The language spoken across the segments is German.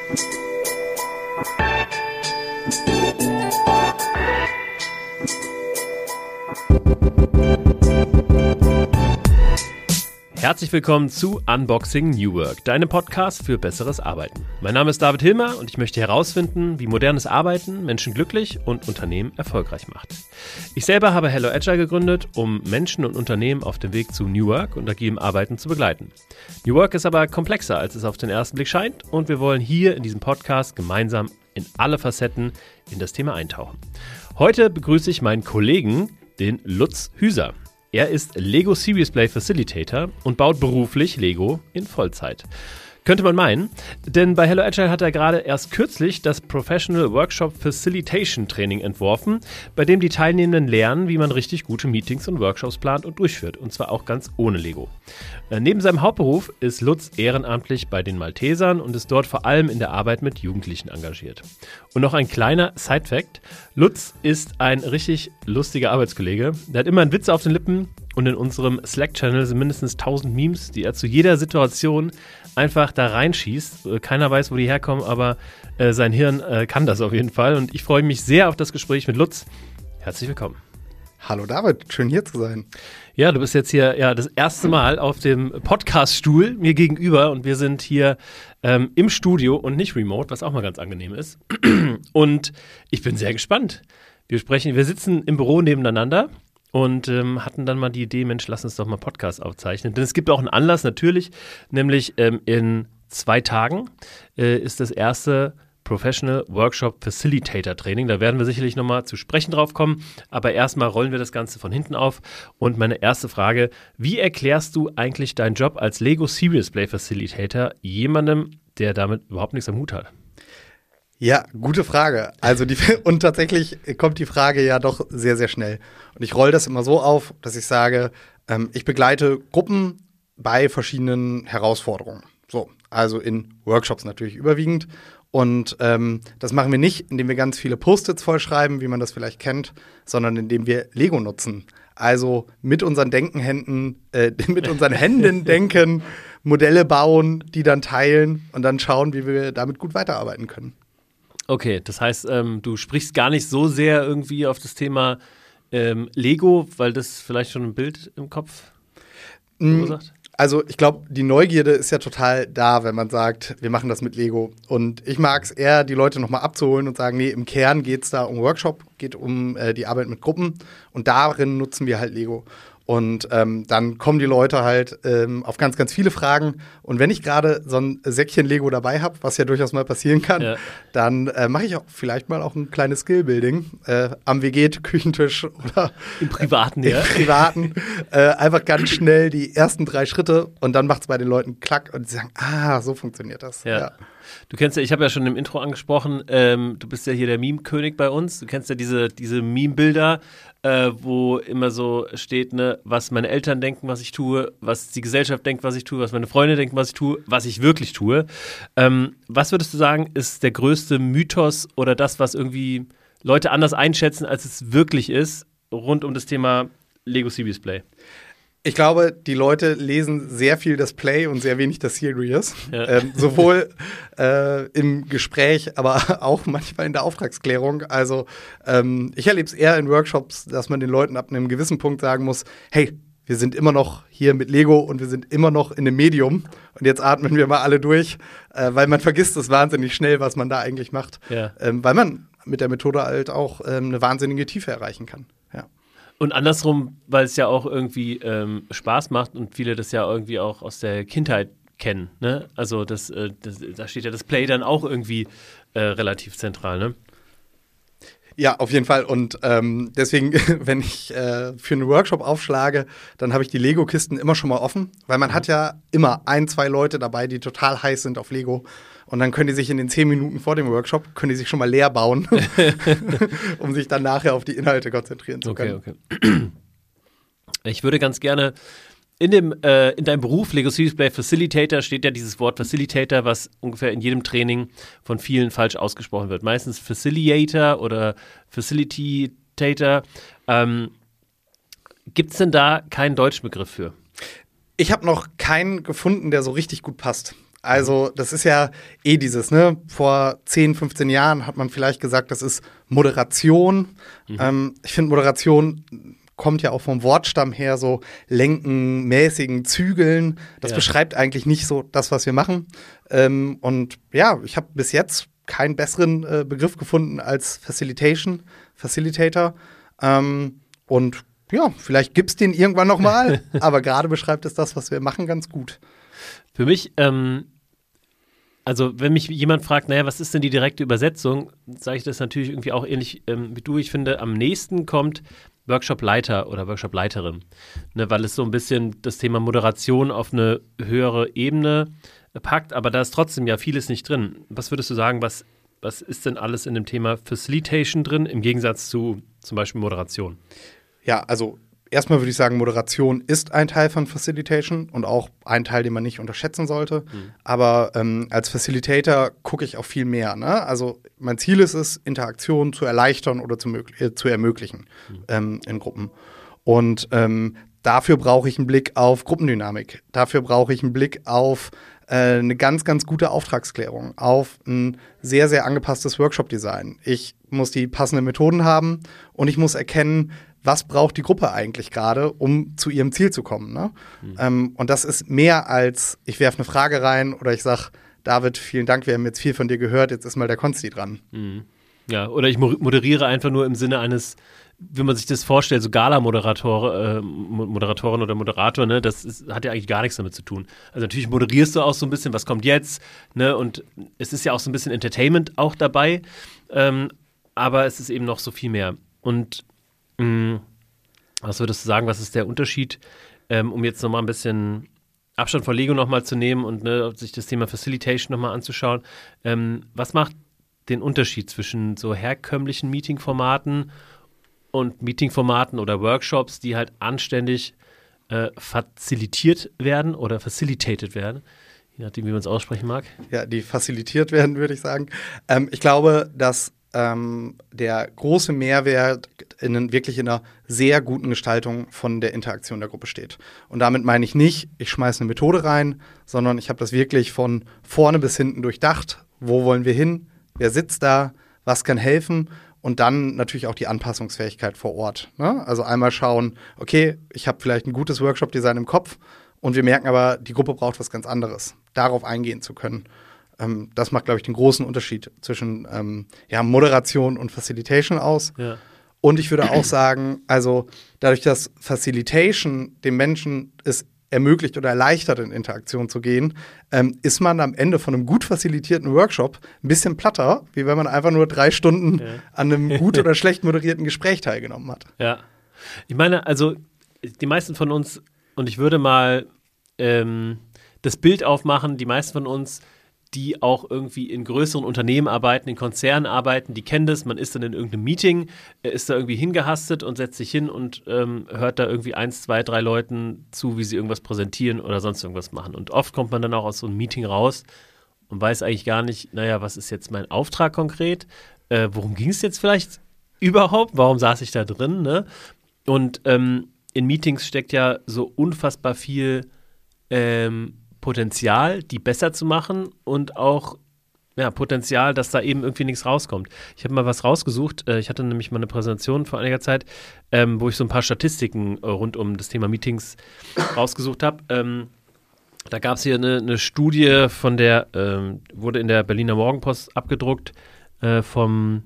Herzlich willkommen zu Unboxing New Work, deinem Podcast für besseres Arbeiten. Mein Name ist David Hilmer und ich möchte herausfinden, wie modernes Arbeiten Menschen glücklich und Unternehmen erfolgreich macht. Ich selber habe Hello Agile gegründet, um Menschen und Unternehmen auf dem Weg zu New Work und agilem Arbeiten zu begleiten. New Work ist aber komplexer, als es auf den ersten Blick scheint, und wir wollen hier in diesem Podcast gemeinsam in alle Facetten in das Thema eintauchen. Heute begrüße ich meinen Kollegen, den Lutz Hüser. Er ist Lego Serious Play Facilitator und baut beruflich Lego in Vollzeit. Könnte man meinen, denn bei Hello Agile hat er gerade erst kürzlich das Professional Workshop Facilitation Training entworfen, bei dem die Teilnehmenden lernen, wie man richtig gute Meetings und Workshops plant und durchführt, und zwar auch ganz ohne Lego. Neben seinem Hauptberuf ist Lutz ehrenamtlich bei den Maltesern und ist dort vor allem in der Arbeit mit Jugendlichen engagiert. Und noch ein kleiner Side-Fact: Lutz ist ein richtig lustiger Arbeitskollege. Der hat immer einen Witz auf den Lippen, und in unserem Slack-Channel sind mindestens 1000 Memes, die er zu jeder Situation einfach da reinschießt. Keiner weiß, wo die herkommen, aber sein Hirn kann das auf jeden Fall. Und ich freue mich sehr auf das Gespräch mit Lutz. Herzlich willkommen. Hallo David, schön hier zu sein. Ja, du bist jetzt hier das erste Mal auf dem Podcast-Stuhl mir gegenüber, und wir sind hier im Studio und nicht remote, was auch mal ganz angenehm ist. Und ich bin sehr gespannt. Wir sitzen im Büro nebeneinander und hatten dann mal die Idee, Mensch, lass uns doch mal Podcast aufzeichnen. Denn es gibt auch einen Anlass natürlich, nämlich in 2 Tagen ist das erste Professional Workshop Facilitator Training. Da werden wir sicherlich nochmal zu sprechen drauf kommen, aber erstmal rollen wir das Ganze von hinten auf. Und meine erste Frage: Wie erklärst du eigentlich deinen Job als Lego Serious Play Facilitator jemandem, der damit überhaupt nichts am Hut hat? Ja, gute Frage. Und tatsächlich kommt die Frage ja doch sehr, sehr schnell. Und ich rolle das immer so auf, dass ich sage, ich begleite Gruppen bei verschiedenen Herausforderungen. So, also in Workshops natürlich überwiegend. Und das machen wir nicht, indem wir ganz viele Post-its vollschreiben, wie man das vielleicht kennt, sondern indem wir Lego nutzen. Also mit unseren mit unseren Händen denken, Modelle bauen, die dann teilen und dann schauen, wie wir damit gut weiterarbeiten können. Okay, das heißt, du sprichst gar nicht so sehr irgendwie auf das Thema Lego, weil das vielleicht schon ein Bild im Kopf verursacht? Also ich glaube, die Neugierde ist ja total da, wenn man sagt, wir machen das mit Lego. Und ich mag es eher, die Leute nochmal abzuholen und sagen, nee, im Kern geht es da um Workshop, geht um die Arbeit mit Gruppen, und darin nutzen wir halt Lego. Und dann kommen die Leute halt auf ganz, ganz viele Fragen. Und wenn ich gerade so ein Säckchen Lego dabei habe, was ja durchaus mal passieren kann, ja, dann mache ich auch vielleicht mal auch ein kleines Skillbuilding am WG-Küchentisch oder im Privaten. Einfach ganz schnell die ersten 3 Schritte, und dann macht es bei den Leuten Klack und sie sagen, so funktioniert das. Ja. Du kennst ja, ich habe ja schon im Intro angesprochen, du bist ja hier der Meme-König bei uns. Du kennst ja diese Meme-Bilder, wo immer so steht, ne, was meine Eltern denken, was ich tue, was die Gesellschaft denkt, was ich tue, was meine Freunde denken, was ich tue, was ich wirklich tue. Was würdest du sagen, ist der größte Mythos oder das, was irgendwie Leute anders einschätzen, als es wirklich ist, rund um das Thema Lego Serious Play? Ich glaube, die Leute lesen sehr viel das Play und sehr wenig das Serious. Ja. Sowohl im Gespräch, aber auch manchmal in der Auftragsklärung. Also ich erlebe es eher in Workshops, dass man den Leuten ab einem gewissen Punkt sagen muss, hey, wir sind immer noch hier mit Lego und wir sind immer noch in einem Medium. Und jetzt atmen wir mal alle durch, weil man vergisst es wahnsinnig schnell, was man da eigentlich macht. Ja. Weil man mit der Methode halt auch eine wahnsinnige Tiefe erreichen kann. Ja. Und andersrum, weil es ja auch irgendwie Spaß macht und viele das ja irgendwie auch aus der Kindheit kennen, ne? Also da steht ja das Play dann auch irgendwie relativ zentral, ne? Ja, auf jeden Fall. Und deswegen, wenn ich für einen Workshop aufschlage, dann habe ich die Lego-Kisten immer schon mal offen, weil man hat ja immer 1, 2 Leute dabei, die total heiß sind auf Lego. Und dann können die sich in den 10 Minuten vor dem Workshop, schon mal leer bauen, um sich dann nachher auf die Inhalte konzentrieren zu können. Okay. Ich würde ganz gerne in deinem Beruf Lego Serious Play Facilitator steht ja dieses Wort Facilitator, was ungefähr in jedem Training von vielen falsch ausgesprochen wird. Meistens Facilitator oder Facilitator. Gibt es denn da keinen deutschen Begriff für? Ich habe noch keinen gefunden, der so richtig gut passt. Also das ist ja dieses, ne? Vor 10, 15 Jahren hat man vielleicht gesagt, das ist Moderation. Ich finde, Moderation kommt ja auch vom Wortstamm her, so lenken, mäßigen, zügeln. Das beschreibt eigentlich nicht so das, was wir machen. Und ja, ich habe bis jetzt keinen besseren Begriff gefunden als Facilitator. Und ja, vielleicht gibt es den irgendwann noch mal, aber gerade beschreibt es das, was wir machen, ganz gut. Für mich, also wenn mich jemand fragt, naja, was ist denn die direkte Übersetzung, sage ich das natürlich irgendwie auch ähnlich wie du. Ich finde, am nächsten kommt Workshop-Leiter oder Workshop-Leiterin, ne, weil es so ein bisschen das Thema Moderation auf eine höhere Ebene packt, aber da ist trotzdem ja vieles nicht drin. Was würdest du sagen, was ist denn alles in dem Thema Facilitation drin, im Gegensatz zu zum Beispiel Moderation? Ja, also erstmal würde ich sagen, Moderation ist ein Teil von Facilitation und auch ein Teil, den man nicht unterschätzen sollte. Aber als Facilitator gucke ich auf viel mehr. Ne? Also mein Ziel ist es, Interaktion zu erleichtern oder zu ermöglichen in Gruppen. Und dafür brauche ich einen Blick auf Gruppendynamik. Dafür brauche ich einen Blick auf eine ganz, ganz gute Auftragsklärung, auf ein sehr, sehr angepasstes Workshop-Design. Ich muss die passenden Methoden haben und ich muss erkennen, was braucht die Gruppe eigentlich gerade, um zu ihrem Ziel zu kommen. Ne? Und das ist mehr als, ich werfe eine Frage rein oder ich sage, David, vielen Dank, wir haben jetzt viel von dir gehört, jetzt ist mal der Konsti dran. Ja, oder ich moderiere einfach nur im Sinne eines, wie man sich das vorstellt, so Gala-Moderatorin oder Moderator, ne, hat ja eigentlich gar nichts damit zu tun. Also natürlich moderierst du auch so ein bisschen, was kommt jetzt, ne, und es ist ja auch so ein bisschen Entertainment auch dabei, aber es ist eben noch so viel mehr. Und was würdest du sagen, was ist der Unterschied, um jetzt nochmal ein bisschen Abstand von Lego nochmal zu nehmen und sich das Thema Facilitation nochmal anzuschauen. Was macht den Unterschied zwischen so herkömmlichen Meeting-Formaten und Meeting-Formaten oder Workshops, die halt anständig facilitiert werden oder facilitated werden? Je nachdem, wie man es aussprechen mag. Ja, die facilitiert werden, würde ich sagen. Ich glaube, dass der große Mehrwert wirklich in einer sehr guten Gestaltung von der Interaktion der Gruppe steht. Und damit meine ich nicht, ich schmeiße eine Methode rein, sondern ich habe das wirklich von vorne bis hinten durchdacht. Wo wollen wir hin? Wer sitzt da? Was kann helfen? Und dann natürlich auch die Anpassungsfähigkeit vor Ort. Ne? Also einmal schauen, okay, ich habe vielleicht ein gutes Workshop-Design im Kopf und wir merken aber, die Gruppe braucht was ganz anderes. Darauf eingehen zu können. Das macht, glaube ich, den großen Unterschied zwischen Moderation und Facilitation aus. Ja. Und ich würde auch sagen, also dadurch, dass Facilitation dem Menschen es ermöglicht oder erleichtert, in Interaktion zu gehen, ist man am Ende von einem gut facilitierten Workshop ein bisschen platter, wie wenn man einfach nur 3 Stunden an einem gut oder schlecht moderierten Gespräch teilgenommen hat. Ja, ich meine, also die meisten von uns, und ich würde mal das Bild aufmachen, die meisten von uns, die auch irgendwie in größeren Unternehmen arbeiten, in Konzernen arbeiten, die kennen das, man ist dann in irgendeinem Meeting, ist da irgendwie hingehastet und setzt sich hin und hört da irgendwie 1, 2, 3 Leuten zu, wie sie irgendwas präsentieren oder sonst irgendwas machen. Und oft kommt man dann auch aus so einem Meeting raus und weiß eigentlich gar nicht, naja, was ist jetzt mein Auftrag konkret? Worum ging es jetzt vielleicht überhaupt? Warum saß ich da drin? Ne? Und in Meetings steckt ja so unfassbar viel Potenzial, die besser zu machen und auch Potenzial, dass da eben irgendwie nichts rauskommt. Ich habe mal was rausgesucht. Ich hatte nämlich mal eine Präsentation vor einiger Zeit, wo ich so ein paar Statistiken rund um das Thema Meetings rausgesucht habe. Da gab es hier eine Studie von der, wurde in der Berliner Morgenpost abgedruckt, von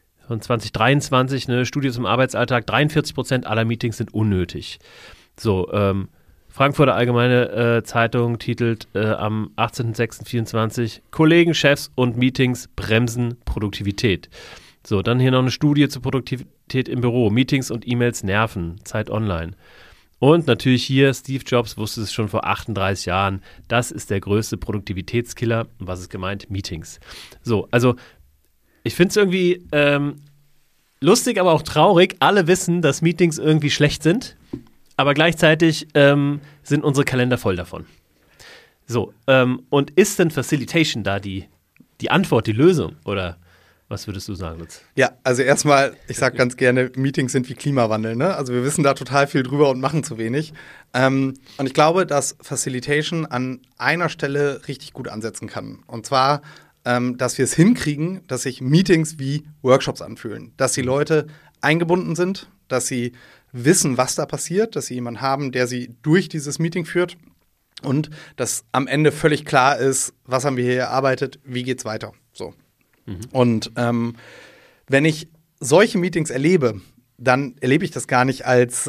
2023, eine Studie zum Arbeitsalltag. 43% aller Meetings sind unnötig. So, Frankfurter Allgemeine Zeitung titelt am 18.06.24 Kollegen, Chefs und Meetings bremsen Produktivität. So, dann hier noch eine Studie zur Produktivität im Büro. Meetings und E-Mails nerven. Zeit online. Und natürlich hier, Steve Jobs wusste es schon vor 38 Jahren. Das ist der größte Produktivitätskiller. Und was ist gemeint? Meetings. So, also ich finde es irgendwie lustig, aber auch traurig. Alle wissen, dass Meetings irgendwie schlecht sind. Aber gleichzeitig sind unsere Kalender voll davon. So, und ist denn Facilitation da die Antwort, die Lösung? Oder Was würdest du sagen, Lutz? Ja, also erstmal, ich sage ganz gerne, Meetings sind wie Klimawandel. Ne? Also wir wissen da total viel drüber und machen zu wenig. Und ich glaube, dass Facilitation an einer Stelle richtig gut ansetzen kann. Und zwar, dass wir es hinkriegen, dass sich Meetings wie Workshops anfühlen. Dass die Leute eingebunden sind, dass sie wissen, was da passiert, dass sie jemanden haben, der sie durch dieses Meeting führt und dass am Ende völlig klar ist, was haben wir hier erarbeitet, wie geht's weiter. So. Und wenn ich solche Meetings erlebe, dann erlebe ich das gar nicht als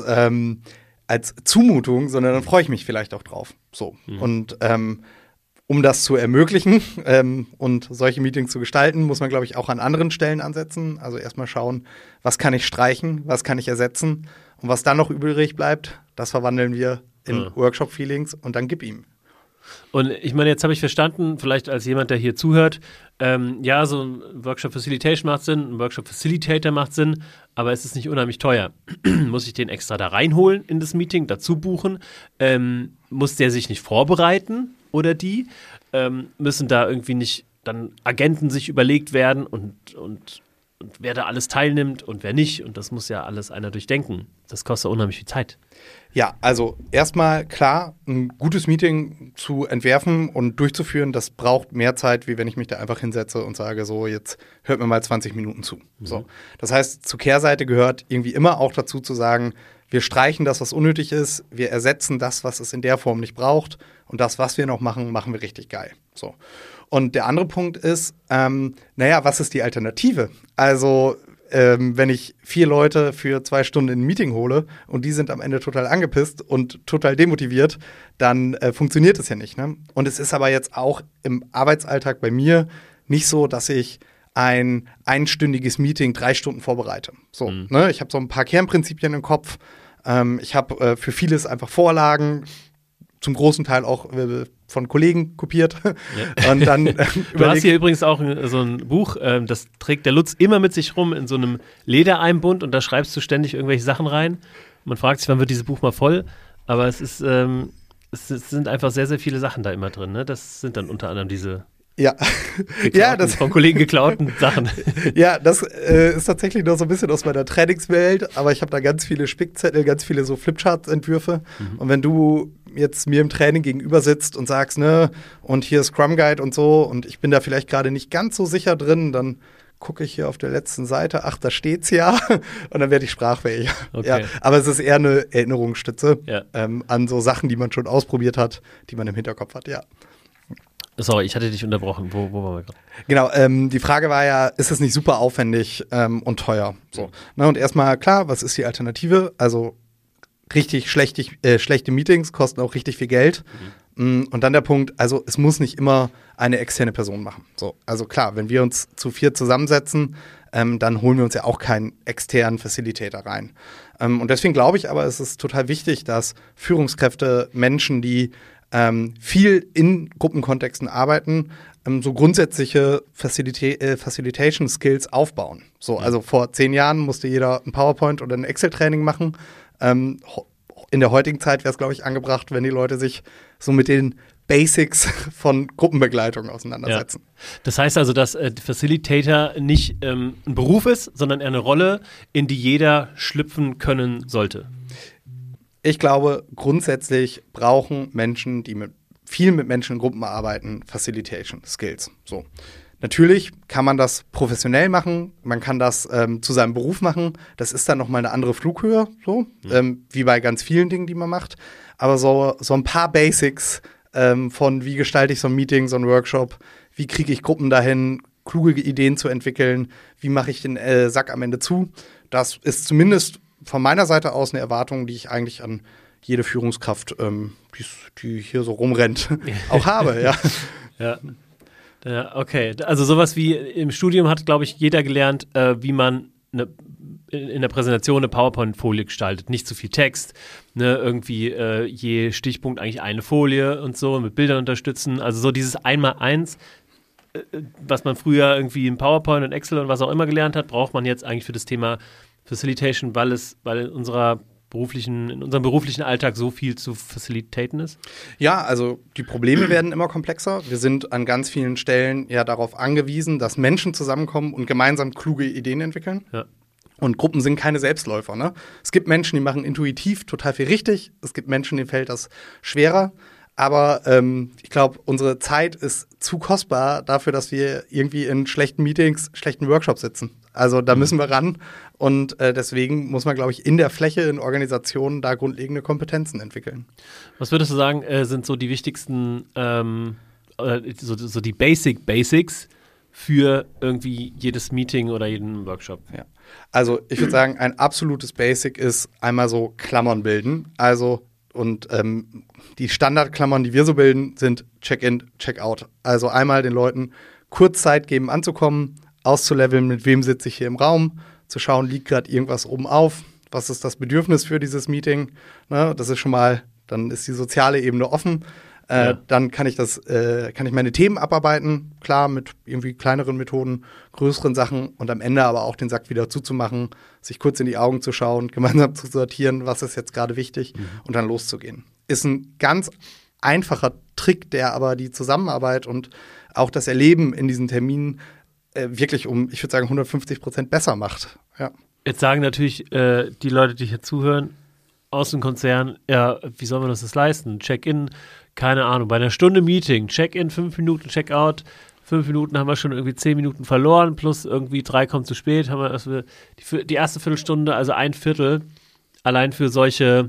Zumutung, sondern dann freue ich mich vielleicht auch drauf. So. Und um das zu ermöglichen und solche Meetings zu gestalten, muss man, glaube ich, auch an anderen Stellen ansetzen. Also erstmal schauen, was kann ich streichen, was kann ich ersetzen und was dann noch übrig bleibt, das verwandeln wir in Workshop-Feelings und dann gib ihm. Und ich meine, jetzt habe ich verstanden, vielleicht als jemand, der hier zuhört, ja, so ein Workshop Facilitation macht Sinn, ein Workshop Facilitator macht Sinn, aber es ist nicht unheimlich teuer. Muss ich den extra da reinholen in das Meeting, dazu buchen? Muss der sich nicht vorbereiten oder die? Müssen da irgendwie nicht dann Agenten sich überlegt werden und wer da alles teilnimmt und wer nicht? Und das muss ja alles einer durchdenken. Das kostet unheimlich viel Zeit. Ja, also erstmal klar, ein gutes Meeting zu entwerfen und durchzuführen, das braucht mehr Zeit, wie wenn ich mich da einfach hinsetze und sage, so, jetzt hört mir mal 20 Minuten zu. So. Das heißt, zur Kehrseite gehört irgendwie immer auch dazu zu sagen, wir streichen das, was unnötig ist, wir ersetzen das, was es in der Form nicht braucht und das, was wir noch machen, machen wir richtig geil. So. Und der andere Punkt ist, was ist die Alternative? Also wenn ich 4 Leute für 2 Stunden in ein Meeting hole und die sind am Ende total angepisst und total demotiviert, dann funktioniert es ja nicht. Ne? Und es ist aber jetzt auch im Arbeitsalltag bei mir nicht so, dass ich ein einstündiges Meeting 3 Stunden vorbereite. So, ne? Ich habe so ein paar Kernprinzipien im Kopf. Ich habe für vieles einfach Vorlagen, zum großen Teil auch von Kollegen kopiert. Ja. Und dann du hast hier übrigens auch so ein Buch, das trägt der Lutz immer mit sich rum in so einem Ledereinbund und da schreibst du ständig irgendwelche Sachen rein. Man fragt sich, wann wird dieses Buch mal voll? Aber es sind einfach sehr, sehr viele Sachen da immer drin. Ne? Das sind dann unter anderem diese das von Kollegen geklauten Sachen. Ja, das ist tatsächlich noch so ein bisschen aus meiner Trainingswelt, aber ich habe da ganz viele Spickzettel, ganz viele so Flipchart-Entwürfe. Und wenn du jetzt mir im Training gegenüber sitzt und sagst, ne, und hier ist Scrum Guide und so, und ich bin da vielleicht gerade nicht ganz so sicher drin, dann gucke ich hier auf der letzten Seite, ach, da steht's ja, und dann werde ich sprachfähig. Okay. Ja, aber es ist eher eine Erinnerungsstütze an so Sachen, die man schon ausprobiert hat, die man im Hinterkopf hat, ja. Sorry, ich hatte dich unterbrochen. Wo waren wir gerade? Genau, die Frage war ja, ist es nicht super aufwendig und teuer? So. Ne, und erstmal, klar, was ist die Alternative? Also richtig schlechte Meetings kosten auch richtig viel Geld. Und dann der Punkt, also es muss nicht immer eine externe Person machen. So, also klar, wenn wir uns zu 4 zusammensetzen, dann holen wir uns ja auch keinen externen Facilitator rein. Und deswegen glaube ich aber, es ist total wichtig, dass Führungskräfte, Menschen, die viel in Gruppenkontexten arbeiten, so grundsätzliche Facilitation-Skills aufbauen. So, also vor 10 Jahren musste jeder ein PowerPoint oder ein Excel-Training machen. In der heutigen Zeit wäre es, glaube ich, angebracht, wenn die Leute sich so mit den Basics von Gruppenbegleitung auseinandersetzen. Ja. Das heißt also, dass Facilitator nicht ein Beruf ist, sondern eher eine Rolle, in die jeder schlüpfen können sollte. Ich glaube, grundsätzlich brauchen Menschen, die viel mit Menschen in Gruppen arbeiten, Facilitation Skills. So. Natürlich kann man das professionell machen, man kann das zu seinem Beruf machen. Das ist dann nochmal eine andere Flughöhe, so, wie bei ganz vielen Dingen, die man macht. Aber so ein paar Basics von wie gestalte ich so ein Meeting, so ein Workshop, wie kriege ich Gruppen dahin, kluge Ideen zu entwickeln, wie mache ich den Sack am Ende zu. Das ist zumindest von meiner Seite aus eine Erwartung, die ich eigentlich an jede Führungskraft, die hier so rumrennt, auch habe. Ja. Ja, okay. Also sowas wie im Studium hat, glaube ich, jeder gelernt, wie man in der Präsentation eine PowerPoint-Folie gestaltet. Nicht zu viel Text, ne? Irgendwie je Stichpunkt eigentlich eine Folie und so, mit Bildern unterstützen. Also so dieses 1x1, was man früher irgendwie in PowerPoint und Excel und was auch immer gelernt hat, braucht man jetzt eigentlich für das Thema Facilitation, weil in unserer in unserem beruflichen Alltag so viel zu facilitaten ist? Ja, also die Probleme werden immer komplexer. Wir sind an ganz vielen Stellen ja darauf angewiesen, dass Menschen zusammenkommen und gemeinsam kluge Ideen entwickeln. Ja. Und Gruppen sind keine Selbstläufer. Ne? Es gibt Menschen, die machen intuitiv total viel richtig. Es gibt Menschen, denen fällt das schwerer. Aber ich glaube, unsere Zeit ist zu kostbar dafür, dass wir irgendwie in schlechten Meetings, schlechten Workshops sitzen. Also da müssen wir ran. Und deswegen muss man, glaube ich, in der Fläche, in Organisationen da grundlegende Kompetenzen entwickeln. Was würdest du sagen, sind so die wichtigsten, so die Basics für irgendwie jedes Meeting oder jeden Workshop? Ja. Also ich würde sagen, ein absolutes Basic ist einmal so Klammern bilden. Also und die Standardklammern, die wir so bilden, sind Check-in, Check-out. Also einmal den Leuten kurz Zeit geben, anzukommen, auszuleveln, mit wem sitze ich hier im Raum, zu schauen, liegt gerade irgendwas oben auf, was ist das Bedürfnis für dieses Meeting. Ne? Das ist schon mal, dann ist die soziale Ebene offen. Dann kann ich meine Themen abarbeiten, klar, mit irgendwie kleineren Methoden, größeren Sachen und am Ende aber auch den Sack wieder zuzumachen, sich kurz in die Augen zu schauen, gemeinsam zu sortieren, was ist jetzt gerade wichtig und dann loszugehen. Ist ein ganz einfacher Trick, der aber die Zusammenarbeit und auch das Erleben in diesen Terminen wirklich ich würde sagen, 150% besser macht. Ja. Jetzt sagen natürlich die Leute, die hier zuhören, aus dem Konzern, ja, wie sollen wir uns das leisten? Check-in, keine Ahnung, bei einer Stunde Meeting, Check-in 5 Minuten, Check-out 5 Minuten haben wir schon irgendwie 10 Minuten verloren, plus irgendwie 3 kommen zu spät, haben wir die erste Viertelstunde, also ein Viertel, allein für solche,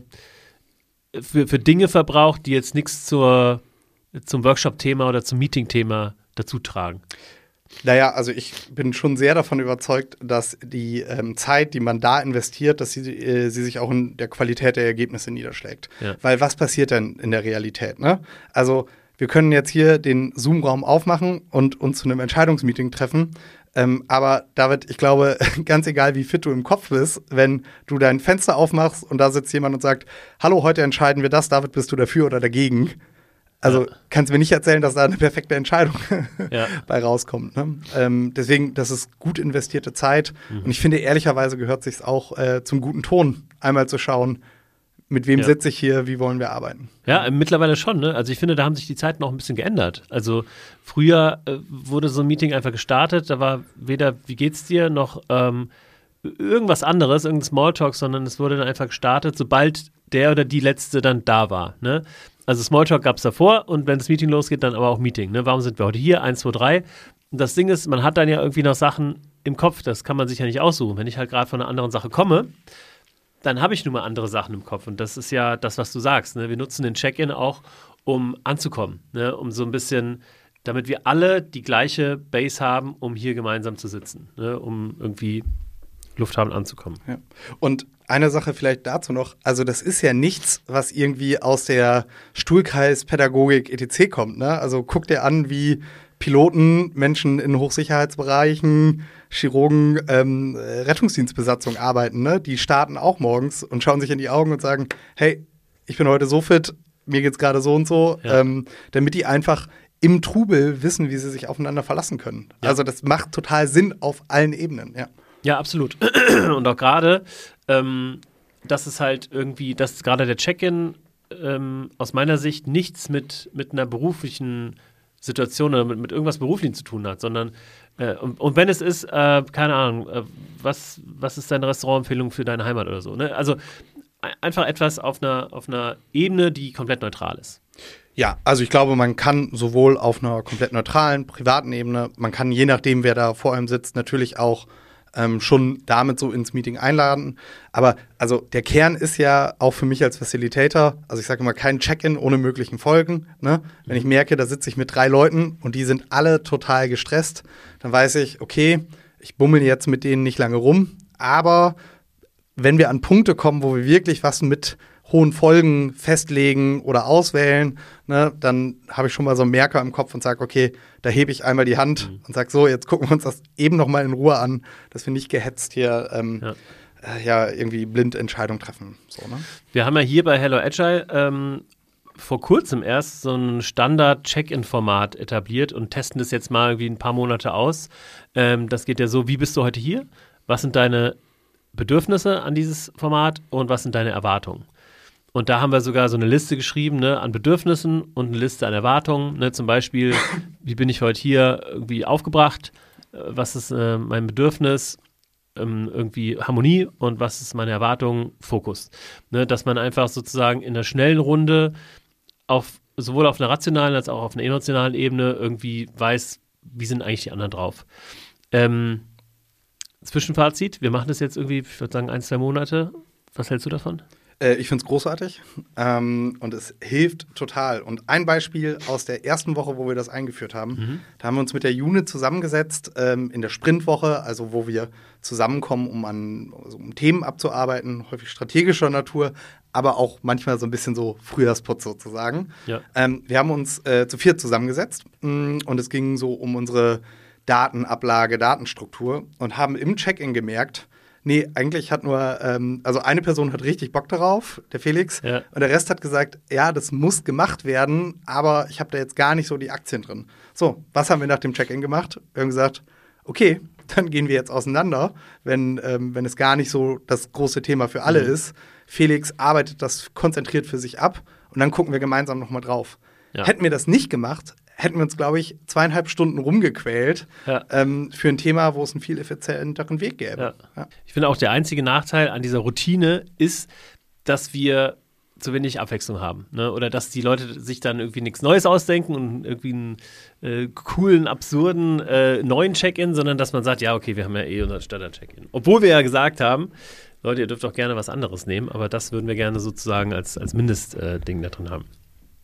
für Dinge verbraucht, die jetzt nichts zum Workshop-Thema oder zum Meeting-Thema dazu tragen. Naja, also ich bin schon sehr davon überzeugt, dass die Zeit, die man da investiert, dass sie sich auch in der Qualität der Ergebnisse niederschlägt. Ja. Weil was passiert denn in der Realität? Ne? Also wir können jetzt hier den Zoom-Raum aufmachen und uns zu einem Entscheidungsmeeting treffen. Aber David, ich glaube, ganz egal, wie fit du im Kopf bist, wenn du dein Fenster aufmachst und da sitzt jemand und sagt, hallo, heute entscheiden wir das, David, bist du dafür oder dagegen? Also kannst du mir nicht erzählen, dass da eine perfekte Entscheidung bei rauskommt. Ne? Deswegen, das ist gut investierte Zeit. Und ich finde, ehrlicherweise gehört es sich auch zum guten Ton, einmal zu schauen, mit wem sitze ich hier, wie wollen wir arbeiten. Ja, mittlerweile schon. Ne? Also ich finde, da haben sich die Zeiten noch ein bisschen geändert. Also früher wurde so ein Meeting einfach gestartet, da war weder wie geht's dir noch irgendwas anderes, irgendein Smalltalk, sondern es wurde dann einfach gestartet, sobald der oder die Letzte dann da war. Ne? Also Smalltalk gab es davor und wenn das Meeting losgeht, dann aber auch Meeting. Ne? Warum sind wir heute hier? 1, 2, 3. Und das Ding ist, man hat dann ja irgendwie noch Sachen im Kopf, das kann man sich ja nicht aussuchen. Wenn ich halt gerade von einer anderen Sache komme, dann habe ich nun mal andere Sachen im Kopf. Und das ist ja das, was du sagst. Ne? Wir nutzen den Check-in auch, um anzukommen. Ne? Um so ein bisschen, damit wir alle die gleiche Base haben, um hier gemeinsam zu sitzen. Ne? Um irgendwie Luft haben, anzukommen. Ja. Und eine Sache vielleicht dazu noch, also das ist ja nichts, was irgendwie aus der Stuhlkreispädagogik etc. kommt. Ne? Also guck dir an, wie Piloten, Menschen in Hochsicherheitsbereichen, Chirurgen, Rettungsdienstbesatzung arbeiten. Ne? Die starten auch morgens und schauen sich in die Augen und sagen, hey, ich bin heute so fit, mir geht's gerade so und so, damit die einfach im Trubel wissen, wie sie sich aufeinander verlassen können. Ja. Also das macht total Sinn auf allen Ebenen, ja. Ja, absolut. Und auch gerade, dass es halt irgendwie, dass gerade der Check-in aus meiner Sicht nichts mit einer beruflichen Situation oder mit irgendwas Beruflichem zu tun hat, sondern und wenn es ist, keine Ahnung, was ist deine Restaurantempfehlung für deine Heimat oder so, ne? Also einfach etwas auf einer Ebene, die komplett neutral ist. Ja, also ich glaube, man kann sowohl auf einer komplett neutralen, privaten Ebene, man kann je nachdem, wer da vor einem sitzt, natürlich auch schon damit so ins Meeting einladen. Aber also der Kern ist ja auch für mich als Facilitator, also ich sage immer, kein Check-in ohne möglichen Folgen. Ne? Wenn ich merke, da sitze ich mit 3 Leuten und die sind alle total gestresst, dann weiß ich, okay, ich bummel jetzt mit denen nicht lange rum. Aber wenn wir an Punkte kommen, wo wir wirklich was mit hohen Folgen festlegen oder auswählen, ne, dann habe ich schon mal so einen Merker im Kopf und sage, okay, da hebe ich einmal die Hand und sage so, jetzt gucken wir uns das eben noch mal in Ruhe an, dass wir nicht gehetzt hier irgendwie blind Entscheidungen treffen. So, ne? Wir haben ja hier bei Hello Agile vor kurzem erst so ein Standard-Check-in-Format etabliert und testen das jetzt mal irgendwie ein paar Monate aus. Das geht ja so, wie bist du heute hier? Was sind deine Bedürfnisse an dieses Format und was sind deine Erwartungen? Und da haben wir sogar so eine Liste geschrieben, ne, an Bedürfnissen und eine Liste an Erwartungen. Ne, zum Beispiel, wie bin ich heute hier irgendwie aufgebracht? Was ist mein Bedürfnis? Irgendwie Harmonie und was ist meine Erwartung? Fokus. Ne, dass man einfach sozusagen in der schnellen Runde sowohl auf einer rationalen als auch auf einer emotionalen Ebene irgendwie weiß, wie sind eigentlich die anderen drauf. Zwischenfazit, wir machen das jetzt irgendwie, ich würde sagen, 1-2 Monate. Was hältst du davon? Ich finde es großartig und es hilft total. Und ein Beispiel aus der ersten Woche, wo wir das eingeführt haben, da haben wir uns mit der Unit zusammengesetzt in der Sprintwoche, also wo wir zusammenkommen, um Themen abzuarbeiten, häufig strategischer Natur, aber auch manchmal so ein bisschen so Frühjahrsputz sozusagen. Ja. Wir haben uns zu 4 zusammengesetzt und es ging so um unsere Datenablage, Datenstruktur und haben im Check-in gemerkt, nee, eigentlich hat nur, also eine Person hat richtig Bock darauf, der Felix, ja. Und der Rest hat gesagt, ja, das muss gemacht werden, aber ich habe da jetzt gar nicht so die Aktien drin. So, was haben wir nach dem Check-in gemacht? Wir haben gesagt, okay, dann gehen wir jetzt auseinander, wenn es gar nicht so das große Thema für alle ist. Felix arbeitet das konzentriert für sich ab und dann gucken wir gemeinsam nochmal drauf. Ja. Hätten wir das nicht gemacht, hätten wir uns, glaube ich, 2,5 Stunden rumgequält für ein Thema, wo es einen viel effizienteren Weg gäbe. Ja. Ja. Ich finde auch, der einzige Nachteil an dieser Routine ist, dass wir zu wenig Abwechslung haben. Ne? Oder dass die Leute sich dann irgendwie nichts Neues ausdenken und irgendwie einen coolen, absurden neuen Check-in, sondern dass man sagt, ja, okay, wir haben ja unseren Standard-Check-in. Obwohl wir ja gesagt haben, Leute, ihr dürft auch gerne was anderes nehmen, aber das würden wir gerne sozusagen als Mindestding da drin haben.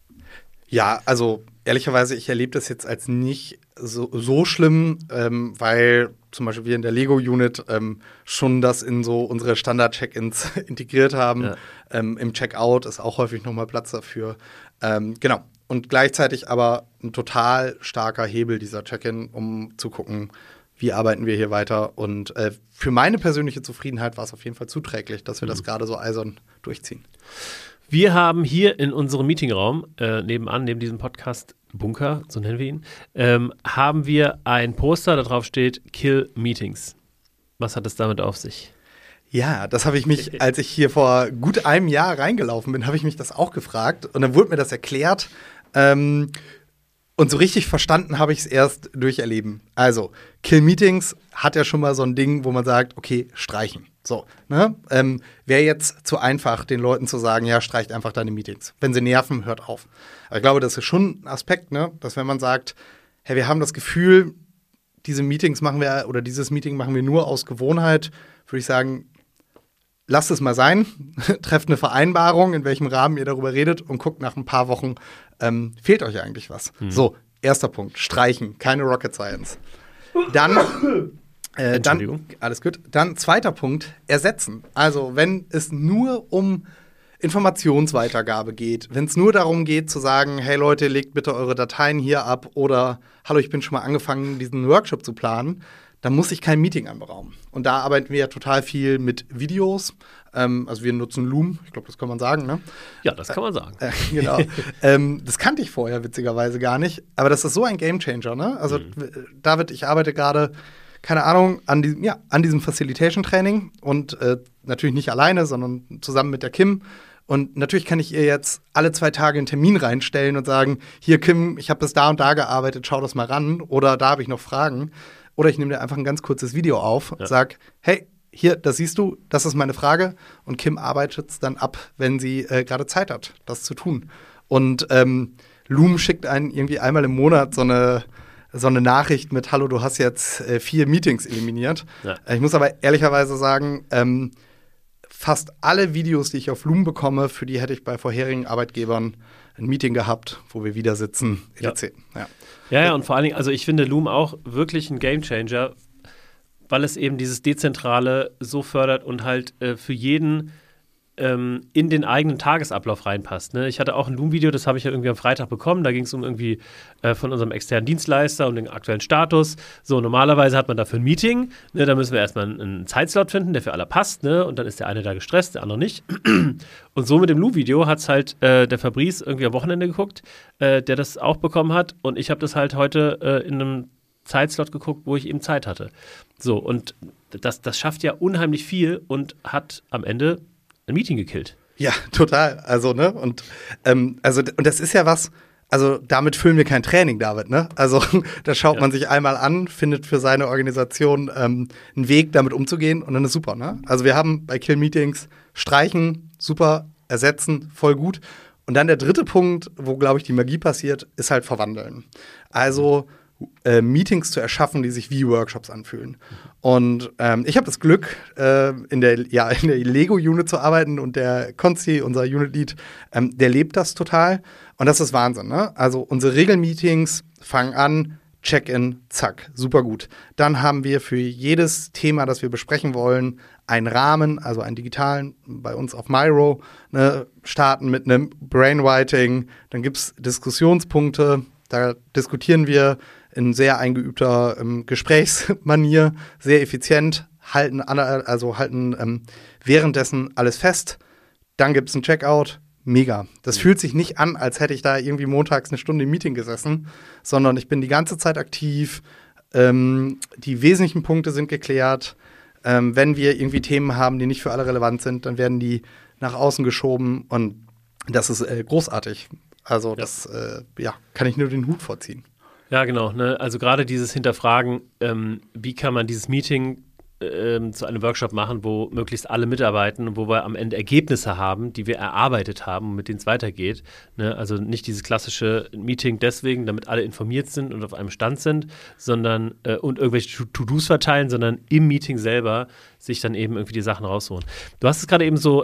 Ja, also ehrlicherweise, ich erlebe das jetzt als nicht so schlimm, weil zum Beispiel wir in der Lego-Unit schon das in so unsere Standard-Check-ins integriert haben. Ja. Im Checkout ist auch häufig nochmal Platz dafür. Genau. Und gleichzeitig aber ein total starker Hebel dieser Check-in, um zu gucken, wie arbeiten wir hier weiter. Und für meine persönliche Zufriedenheit war es auf jeden Fall zuträglich, dass wir das gerade so eisern durchziehen. Wir haben hier in unserem Meetingraum, neben diesem Podcast-Bunker, so nennen wir ihn, haben wir ein Poster, da drauf steht Kill Meetings. Was hat es damit auf sich? Ja, das habe ich mich, als ich hier vor gut einem Jahr reingelaufen bin, habe ich mich das auch gefragt. Und dann wurde mir das erklärt. Und so richtig verstanden habe ich es erst durch Erleben. Also, Kill Meetings hat ja schon mal so ein Ding, wo man sagt, okay, streichen. So, ne? Wäre jetzt zu einfach, den Leuten zu sagen, ja, streicht einfach deine Meetings. Wenn sie nerven, hört auf. Aber ich glaube, das ist schon ein Aspekt, ne? Dass wenn man sagt, hey, wir haben das Gefühl, dieses Meeting machen wir nur aus Gewohnheit, würde ich sagen, lasst es mal sein, trefft eine Vereinbarung, in welchem Rahmen ihr darüber redet und guckt nach ein paar Wochen, fehlt euch eigentlich was. So, erster Punkt, streichen, keine Rocket Science. Dann alles gut. Dann zweiter Punkt, ersetzen. Also wenn es nur um Informationsweitergabe geht, wenn es nur darum geht zu sagen, hey Leute, legt bitte eure Dateien hier ab oder hallo, ich bin schon mal angefangen, diesen Workshop zu planen, dann muss ich kein Meeting anberaumen. Und da arbeiten wir ja total viel mit Videos. Also wir nutzen Loom, ich glaube, das kann man sagen, ne? Ja, das kann man sagen. Genau. Das kannte ich vorher witzigerweise gar nicht. Aber das ist so ein Gamechanger, ne? Also David, ich arbeite gerade, keine Ahnung, an diesem Facilitation-Training und natürlich nicht alleine, sondern zusammen mit der Kim. Und natürlich kann ich ihr jetzt alle 2 Tage einen Termin reinstellen und sagen, hier Kim, ich habe bis da und da gearbeitet, schau das mal ran. Oder da habe ich noch Fragen. Oder ich nehme dir einfach ein ganz kurzes Video auf, sag, hey, hier, das siehst du, das ist meine Frage. Und Kim arbeitet es dann ab, wenn sie gerade Zeit hat, das zu tun. Und Loom schickt einen irgendwie einmal im Monat so eine Nachricht mit, hallo, du hast jetzt 4 Meetings eliminiert. Ja. Ich muss aber ehrlicherweise sagen, fast alle Videos, die ich auf Loom bekomme, für die hätte ich bei vorherigen Arbeitgebern ein Meeting gehabt, wo wir wieder sitzen, etc. Ja, und vor allen Dingen, also ich finde Loom auch wirklich ein Gamechanger, weil es eben dieses Dezentrale so fördert und halt für jeden in den eigenen Tagesablauf reinpasst. Ne? Ich hatte auch ein Loom-Video, das habe ich ja irgendwie am Freitag bekommen. Da ging es um irgendwie von unserem externen Dienstleister und den aktuellen Status. So, normalerweise hat man dafür ein Meeting. Ne? Da müssen wir erstmal einen Zeitslot finden, der für alle passt. Ne? Und dann ist der eine da gestresst, der andere nicht. Und so mit dem Loom-Video hat es halt der Fabrice irgendwie am Wochenende geguckt, der das auch bekommen hat. Und ich habe das halt heute in einem Zeitslot geguckt, wo ich eben Zeit hatte. So, und das schafft ja unheimlich viel und hat am Ende ein Meeting gekillt. Ja, total. Also, ne? Und das ist ja was, also damit füllen wir kein Training, David, ne? Also da schaut man sich einmal an, findet für seine Organisation einen Weg, damit umzugehen und dann ist super, ne? Also wir haben bei Kill Meetings streichen, super, ersetzen, voll gut. Und dann der dritte Punkt, wo, glaube ich, die Magie passiert, ist halt verwandeln. Also Meetings zu erschaffen, die sich wie Workshops anfühlen. Und ich habe das Glück, in der Lego-Unit zu arbeiten und der Konzi, unser Unit-Lead, der lebt das total. Und das ist Wahnsinn, ne? Also unsere Regelmeetings fangen an, Check-in, zack, super gut. Dann haben wir für jedes Thema, das wir besprechen wollen, einen Rahmen, also einen digitalen, bei uns auf Miro, ne, starten mit einem Brainwriting. Dann gibt es Diskussionspunkte, da diskutieren wir in sehr eingeübter Gesprächsmanier, sehr effizient, halten währenddessen alles fest. Dann gibt es ein Checkout. Mega. Das fühlt sich nicht an, als hätte ich da irgendwie montags eine Stunde im Meeting gesessen, sondern ich bin die ganze Zeit aktiv. Die wesentlichen Punkte sind geklärt. Wenn wir irgendwie Themen haben, die nicht für alle relevant sind, dann werden die nach außen geschoben und das ist großartig. Also das kann ich nur den Hut vorziehen. Ja, genau. Ne? Also gerade dieses Hinterfragen, wie kann man dieses Meeting zu einem Workshop machen, wo möglichst alle mitarbeiten und wo wir am Ende Ergebnisse haben, die wir erarbeitet haben und mit denen es weitergeht. Ne? Also nicht dieses klassische Meeting deswegen, damit alle informiert sind und auf einem Stand sind, sondern und irgendwelche To-Dos verteilen, sondern im Meeting selber sich dann eben irgendwie die Sachen rausholen. Du hast es gerade eben so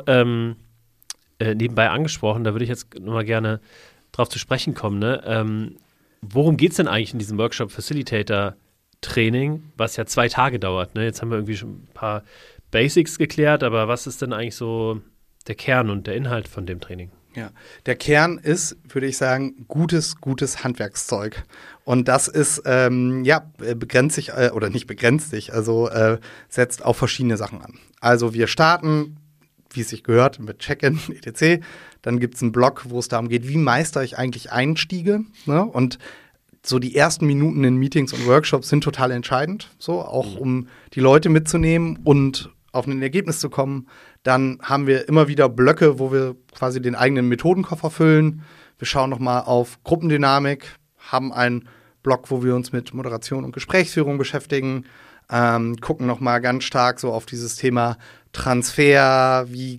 nebenbei angesprochen, da würde ich jetzt nochmal gerne drauf zu sprechen kommen. Ne? Worum geht es denn eigentlich in diesem Workshop Facilitator Training, was ja 2 Tage dauert? Ne? Jetzt haben wir irgendwie schon ein paar Basics geklärt, aber was ist denn eigentlich so der Kern und der Inhalt von dem Training? Ja, der Kern ist, würde ich sagen, gutes Handwerkszeug. Und das ist, begrenzt sich, oder nicht begrenzt sich, also setzt auf verschiedene Sachen an. Also wir starten, wie es sich gehört, mit Check-in, etc. Dann gibt es einen Blog, wo es darum geht, wie meistere ich eigentlich Einstiege, ne? Und so die ersten Minuten in Meetings und Workshops sind total entscheidend, so auch um die Leute mitzunehmen und auf ein Ergebnis zu kommen. Dann haben wir immer wieder Blöcke, wo wir quasi den eigenen Methodenkoffer füllen. Wir schauen nochmal auf Gruppendynamik, haben einen Blog, wo wir uns mit Moderation und Gesprächsführung beschäftigen, gucken nochmal ganz stark so auf dieses Thema Transfer, wie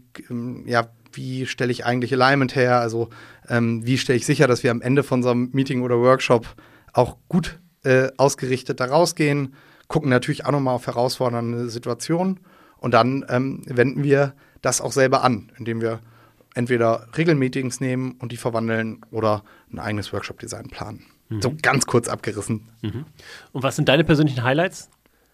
stelle ich eigentlich Alignment her, also wie stelle ich sicher, dass wir am Ende von so einem Meeting oder Workshop auch gut ausgerichtet da rausgehen, gucken natürlich auch nochmal auf herausfordernde Situationen und dann wenden wir das auch selber an, indem wir entweder Regelmeetings nehmen und die verwandeln oder ein eigenes Workshop-Design planen. So ganz kurz abgerissen. Und was sind deine persönlichen Highlights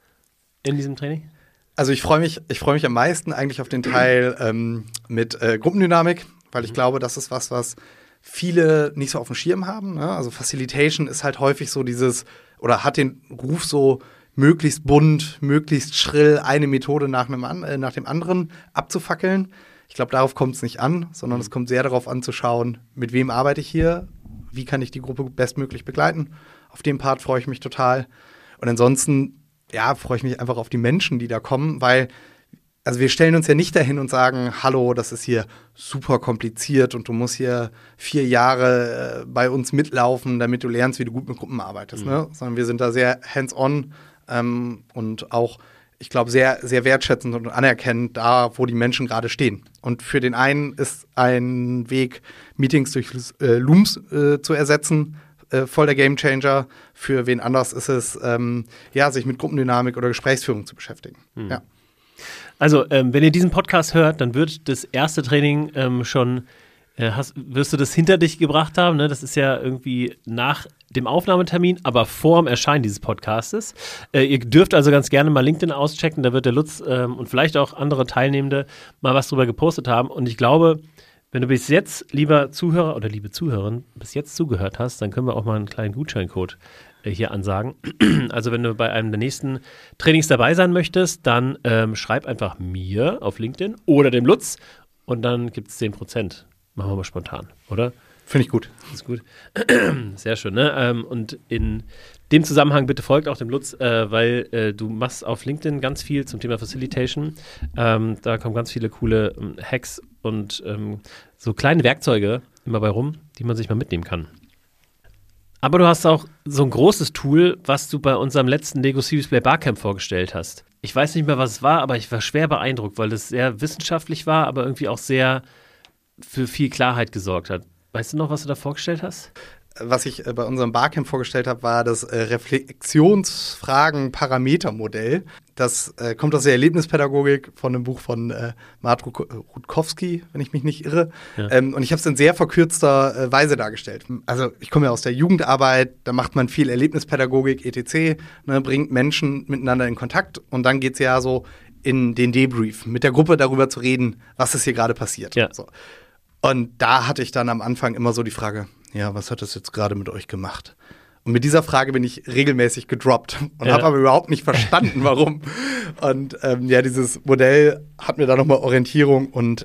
in diesem Training? Also ich freue mich am meisten eigentlich auf den Teil mit Gruppendynamik, weil ich glaube, das ist was viele nicht so auf dem Schirm haben. Ne? Also Facilitation ist halt häufig so hat den Ruf so möglichst bunt, möglichst schrill, eine Methode nach dem anderen abzufackeln. Ich glaube, darauf kommt es nicht an, sondern es kommt sehr darauf an zu schauen, mit wem arbeite ich hier, wie kann ich die Gruppe bestmöglich begleiten. Auf den Part freue ich mich total. Und ansonsten freue ich mich einfach auf die Menschen, die da kommen, weil also wir stellen uns ja nicht dahin und sagen, hallo, das ist hier super kompliziert und du musst hier 4 Jahre bei uns mitlaufen, damit du lernst, wie du gut mit Gruppen arbeitest. Ne? Sondern wir sind da sehr hands-on und auch, ich glaube, sehr, sehr wertschätzend und anerkennend da, wo die Menschen gerade stehen. Und für den einen ist ein Weg, Meetings durch Looms zu ersetzen, voll der Gamechanger. Für wen anders ist es, sich mit Gruppendynamik oder Gesprächsführung zu beschäftigen. Ja. Also, wenn ihr diesen Podcast hört, dann wird das erste Training wirst du das hinter dich gebracht haben. Ne? Das ist ja irgendwie nach dem Aufnahmetermin, aber vor dem Erscheinen dieses Podcastes. Ihr dürft also ganz gerne mal LinkedIn auschecken. Da wird der Lutz und vielleicht auch andere Teilnehmende mal was drüber gepostet haben. Und ich glaube, wenn du bis jetzt, lieber Zuhörer oder liebe Zuhörerin, bis jetzt zugehört hast, dann können wir auch mal einen kleinen Gutscheincode hier ansagen. Also wenn du bei einem der nächsten Trainings dabei sein möchtest, dann schreib einfach mir auf LinkedIn oder dem Lutz und dann gibt es 10%. Machen wir mal spontan, oder? Finde ich gut. Das ist gut. Sehr schön, ne? Und in dem Zusammenhang bitte folgt auch dem Lutz, weil du machst auf LinkedIn ganz viel zum Thema Facilitation. Da kommen ganz viele coole Hacks und so kleine Werkzeuge immer bei rum, die man sich mal mitnehmen kann. Aber du hast auch so ein großes Tool, was du bei unserem letzten Lego Serious Play Barcamp vorgestellt hast. Ich weiß nicht mehr, was es war, aber ich war schwer beeindruckt, weil es sehr wissenschaftlich war, aber irgendwie auch sehr für viel Klarheit gesorgt hat. Weißt du noch, was du da vorgestellt hast? Was ich bei unserem Barcamp vorgestellt habe, war das Reflexionsfragen-Parameter-Modell. Das kommt aus der Erlebnispädagogik von einem Buch von Mart Rutkowski, wenn ich mich nicht irre. Ja. Und ich habe es in sehr verkürzter Weise dargestellt. Also ich komme ja aus der Jugendarbeit, da macht man viel Erlebnispädagogik, etc., ne, bringt Menschen miteinander in Kontakt und dann geht es ja so in den Debrief, mit der Gruppe darüber zu reden, was ist hier gerade passiert. Ja. So. Und da hatte ich dann am Anfang immer so die Frage, ja, was hat das jetzt gerade mit euch gemacht? Und mit dieser Frage bin ich regelmäßig gedroppt und habe aber überhaupt nicht verstanden, warum. Und dieses Modell hat mir da nochmal Orientierung und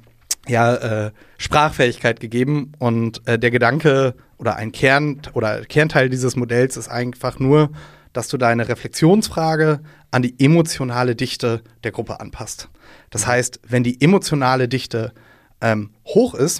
Sprachfähigkeit gegeben. Und der Gedanke oder ein Kernteil dieses Modells ist einfach nur, dass du deine Reflexionsfrage an die emotionale Dichte der Gruppe anpasst. Das heißt, wenn die emotionale Dichte hoch ist,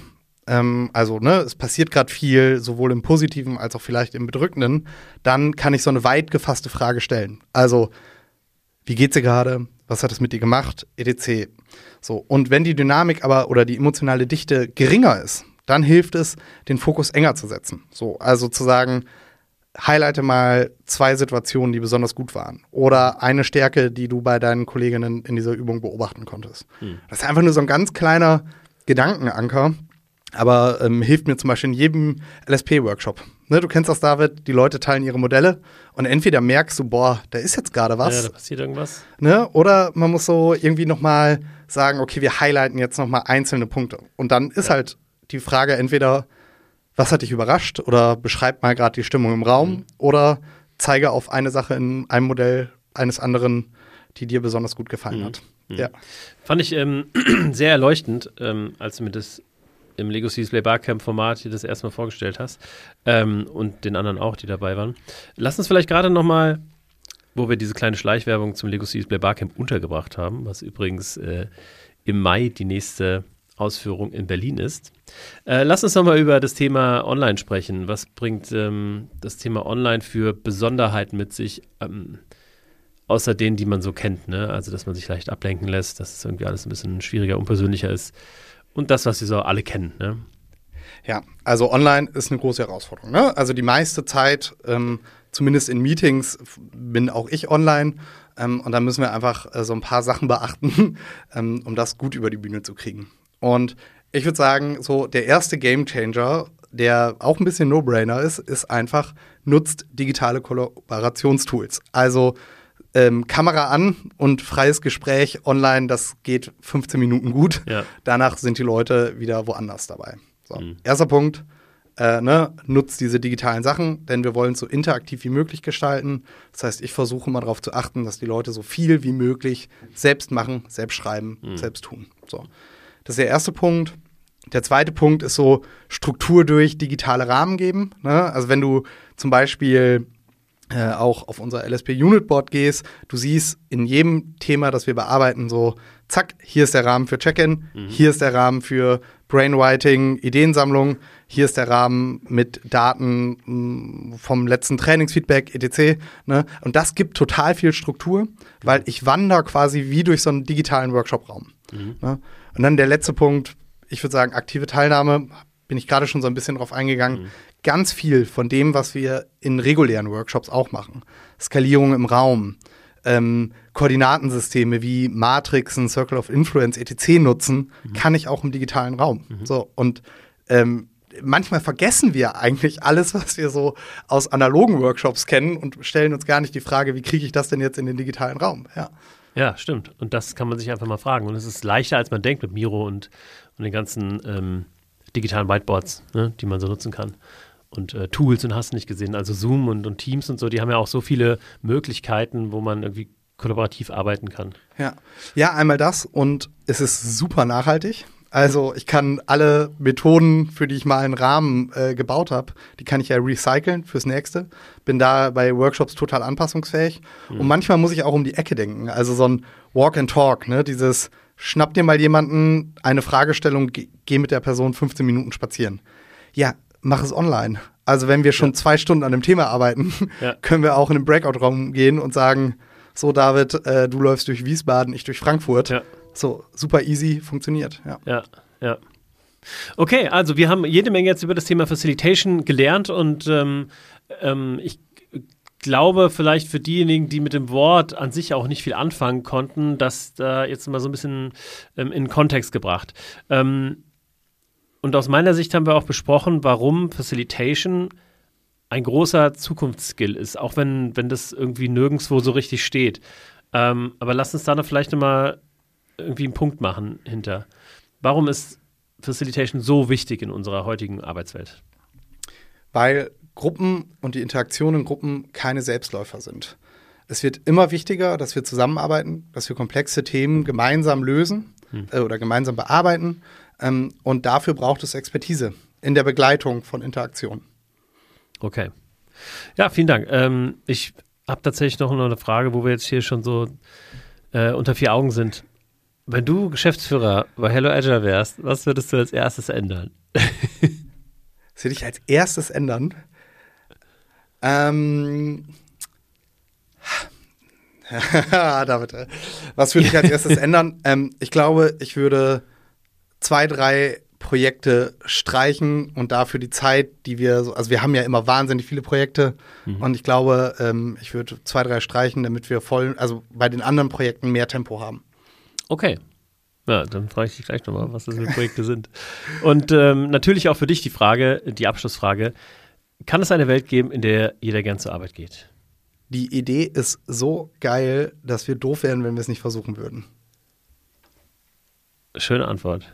es passiert gerade viel, sowohl im Positiven als auch vielleicht im Bedrückenden, dann kann ich so eine weit gefasste Frage stellen. Also, wie geht's dir gerade? Was hat es mit dir gemacht? etc. So, und wenn die Dynamik oder die emotionale Dichte geringer ist, dann hilft es, den Fokus enger zu setzen. So, also zu sagen, highlighte mal 2 Situationen, die besonders gut waren. Oder eine Stärke, die du bei deinen Kolleginnen in dieser Übung beobachten konntest. Das ist einfach nur so ein ganz kleiner Gedankenanker, aber hilft mir zum Beispiel in jedem LSP-Workshop. Ne, du kennst das, David, die Leute teilen ihre Modelle und entweder merkst du, boah, da ist jetzt gerade was. Ja, da passiert irgendwas. Ne, oder man muss so irgendwie nochmal sagen, okay, wir highlighten jetzt nochmal einzelne Punkte. Und dann ist halt die Frage entweder, was hat dich überrascht oder beschreib mal gerade die Stimmung im Raum oder zeige auf eine Sache in einem Modell eines anderen, die dir besonders gut gefallen hat. Ja. Fand ich sehr erleuchtend, als du mir das im Lego Serious Play Barcamp Format hier das erste Mal vorgestellt hast und den anderen auch, die dabei waren. Lass uns vielleicht gerade noch mal, wo wir diese kleine Schleichwerbung zum Lego Serious Play Barcamp untergebracht haben, was übrigens im Mai die nächste Ausführung in Berlin ist. Lass uns noch mal über das Thema Online sprechen. Was bringt das Thema Online für Besonderheiten mit sich, außer denen, die man so kennt, ne? Also, dass man sich leicht ablenken lässt, dass es irgendwie alles ein bisschen schwieriger, unpersönlicher ist. Und das, was wir so alle kennen, ne? Ja, also online ist eine große Herausforderung, ne? Also die meiste Zeit, zumindest in Meetings, bin auch ich online. Und da müssen wir einfach so ein paar Sachen beachten, um das gut über die Bühne zu kriegen. Und ich würde sagen, so der erste Gamechanger, der auch ein bisschen No-Brainer ist einfach, nutzt digitale Kollaborationstools. Also Kamera an und freies Gespräch online, das geht 15 Minuten gut. Ja. Danach sind die Leute wieder woanders dabei. So. Erster Punkt, nutzt diese digitalen Sachen, denn wir wollen es so interaktiv wie möglich gestalten. Das heißt, ich versuche mal darauf zu achten, dass die Leute so viel wie möglich selbst machen, selbst schreiben, selbst tun. So. Das ist der erste Punkt. Der zweite Punkt ist so Struktur durch digitale Rahmen geben. Ne? Also wenn du zum Beispiel auch auf unser LSP-Unit-Board gehst, du siehst in jedem Thema, das wir bearbeiten, so zack, hier ist der Rahmen für Check-in, hier ist der Rahmen für Brainwriting, Ideensammlung, hier ist der Rahmen mit Daten vom letzten Trainingsfeedback, etc. Ne? Und das gibt total viel Struktur, weil ich wandere quasi wie durch so einen digitalen Workshop-Raum. Ne? Und dann der letzte Punkt, ich würde sagen, aktive Teilnahme, bin ich gerade schon so ein bisschen drauf eingegangen. Ganz viel von dem, was wir in regulären Workshops auch machen. Skalierung im Raum, Koordinatensysteme wie Matrixen, Circle of Influence, etc. nutzen, kann ich auch im digitalen Raum. So, und manchmal vergessen wir eigentlich alles, was wir so aus analogen Workshops kennen und stellen uns gar nicht die Frage, wie kriege ich das denn jetzt in den digitalen Raum? Ja, stimmt. Und das kann man sich einfach mal fragen. Und es ist leichter, als man denkt mit Miro und den ganzen digitalen Whiteboards, ne, die man so nutzen kann. Und Tools und hast nicht gesehen, also Zoom und Teams und so, die haben ja auch so viele Möglichkeiten, wo man irgendwie kollaborativ arbeiten kann. Ja, einmal das und es ist super nachhaltig. Also ich kann alle Methoden, für die ich mal einen Rahmen gebaut habe, die kann ich ja recyceln fürs nächste. Bin da bei Workshops total anpassungsfähig. Und manchmal muss ich auch um die Ecke denken. Also so ein Walk and Talk, ne? Dieses schnapp dir mal jemanden, eine Fragestellung, geh mit der Person 15 Minuten spazieren. Ja, mach es online. Also wenn wir schon 2 Stunden an dem Thema arbeiten, können wir auch in den Breakout-Raum gehen und sagen, so David, du läufst durch Wiesbaden, ich durch Frankfurt. Ja. So, super easy, funktioniert. Ja. Okay, also wir haben jede Menge jetzt über das Thema Facilitation gelernt und ich glaube, vielleicht für diejenigen, die mit dem Wort an sich auch nicht viel anfangen konnten, das da jetzt mal so ein bisschen in Kontext gebracht. Und aus meiner Sicht haben wir auch besprochen, warum Facilitation ein großer Zukunftsskill ist, auch wenn das irgendwie nirgendwo so richtig steht. Aber lass uns da vielleicht nochmal irgendwie einen Punkt machen hinter. Warum ist Facilitation so wichtig in unserer heutigen Arbeitswelt? Weil Gruppen und die Interaktion in Gruppen keine Selbstläufer sind. Es wird immer wichtiger, dass wir zusammenarbeiten, dass wir komplexe Themen gemeinsam lösen oder gemeinsam bearbeiten. Und dafür braucht es Expertise in der Begleitung von Interaktionen. Okay. Ja, vielen Dank. Ich habe tatsächlich noch eine Frage, wo wir jetzt hier schon so unter 4 Augen sind. Wenn du Geschäftsführer bei Hello Agile wärst, was würdest du als erstes ändern? Was würde ich als erstes ändern? David, was würde ich als erstes ändern? Ich glaube, ich würde 2, 3 Projekte streichen und dafür die Zeit, die wir so, also wir haben ja immer wahnsinnig viele Projekte und ich glaube, ich würde 2, 3 streichen, damit wir also bei den anderen Projekten mehr Tempo haben. Okay. Ja, dann frage ich dich gleich nochmal, was das für Projekte sind. Und natürlich auch für dich die Abschlussfrage. Kann es eine Welt geben, in der jeder gern zur Arbeit geht? Die Idee ist so geil, dass wir doof wären, wenn wir es nicht versuchen würden. Schöne Antwort.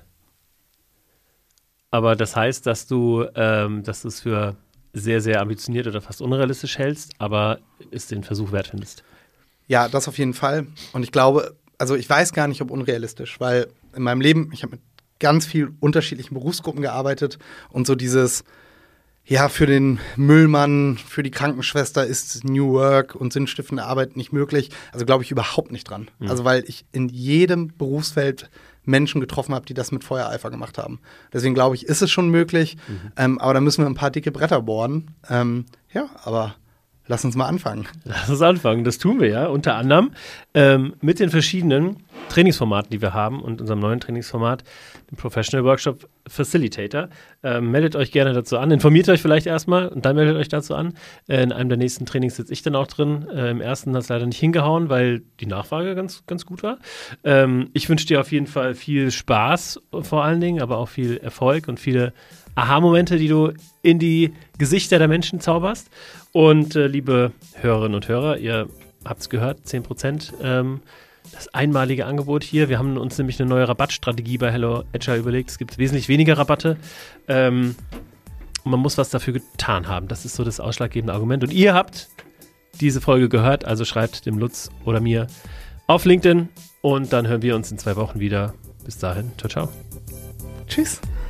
Aber das heißt, dass du es für sehr, sehr ambitioniert oder fast unrealistisch hältst, aber es den Versuch wert findest. Ja, das auf jeden Fall. Und ich glaube, also ich weiß gar nicht, ob unrealistisch, weil in meinem Leben, ich habe mit ganz vielen unterschiedlichen Berufsgruppen gearbeitet und so dieses, ja, für den Müllmann, für die Krankenschwester ist New Work und sinnstiftende Arbeit nicht möglich. Also glaube ich überhaupt nicht dran. Also weil ich in jedem Berufsfeld Menschen getroffen habe, die das mit Feuereifer gemacht haben. Deswegen glaube ich, ist es schon möglich. Aber da müssen wir ein paar dicke Bretter bohren. Ja, aber lass uns mal anfangen. Lass uns anfangen. Das tun wir ja unter anderem mit den verschiedenen Trainingsformaten, die wir haben und unserem neuen Trainingsformat, dem Professional Workshop Facilitator. Meldet euch gerne dazu an. Informiert euch vielleicht erstmal und dann meldet euch dazu an. In einem der nächsten Trainings sitze ich dann auch drin. Im ersten hat es leider nicht hingehauen, weil die Nachfrage ganz, ganz gut war. Ich wünsche dir auf jeden Fall viel Spaß vor allen Dingen, aber auch viel Erfolg und viele Aha-Momente, die du in die Gesichter der Menschen zauberst. Und liebe Hörerinnen und Hörer, ihr habt es gehört, 10%. Das einmalige Angebot hier. Wir haben uns nämlich eine neue Rabattstrategie bei Hello Agile überlegt. Es gibt wesentlich weniger Rabatte. Und man muss was dafür getan haben. Das ist so das ausschlaggebende Argument. Und ihr habt diese Folge gehört, also schreibt dem Lutz oder mir auf LinkedIn. Und dann hören wir uns in 2 Wochen wieder. Bis dahin. Ciao, ciao. Tschüss.